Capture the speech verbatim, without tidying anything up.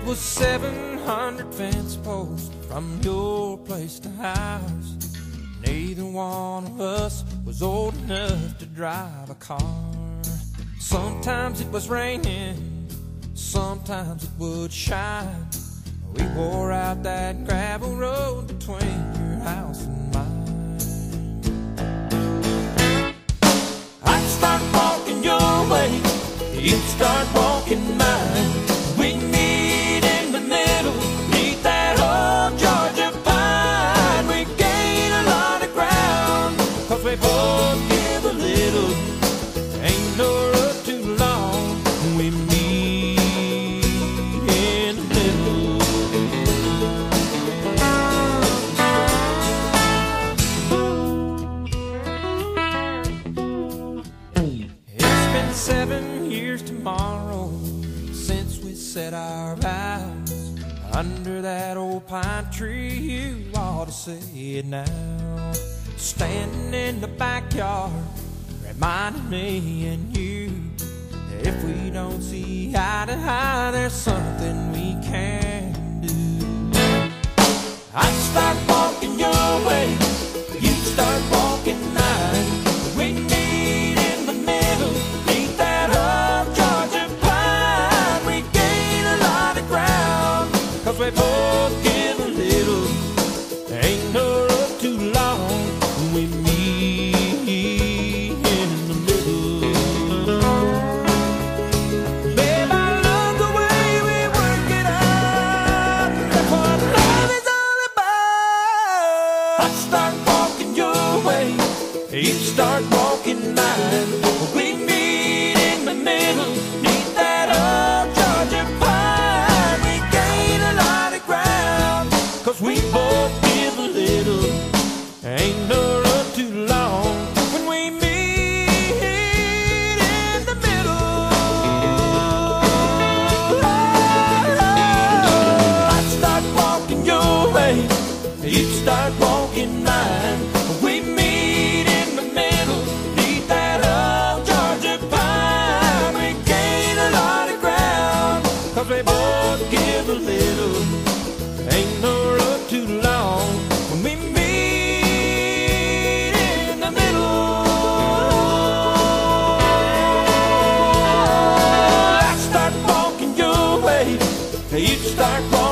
was seven hundred fence posts from your place to ours. Neither one of us was old enough to drive a car. Sometimes it was raining, sometimes it would shine. We wore out that gravel road between your house and mine. I'd start walking your way, you'd start walking mine. We'd meet in the middle, meet that old Georgia pine. We'd gain a lot of ground, cause we both give a little. Ain't no road too long when we meet in the middle. It's been seven years tomorrow since we said our vows under that old pine tree. You ought to say it now. Standing in the backyard, reminding me and you that if we don't see eye to eye, there's something we can do. I'd start walking your way, you'd start walking mine. We meet in the middle, meet that old Georgia pine. We gain a lot of ground, cause we both give a little. There ain't no road too long when we meet in the middle. Babe, I love the way we work it out. That's what love is all about. I start walking your way, you start walking mine. We meet in the middle, meet that old Georgia pine. We gain a lot of ground, cause we both give a little. Ain't no road too long when we meet in the middle. I'd start walking your way, you'd start walking mine. We meet in the middle, meet that old Georgia pine. We gain a lot of ground, cause we both give a little. Ain't no road too long when we meet in the middle. I start walking your way, you'd start walking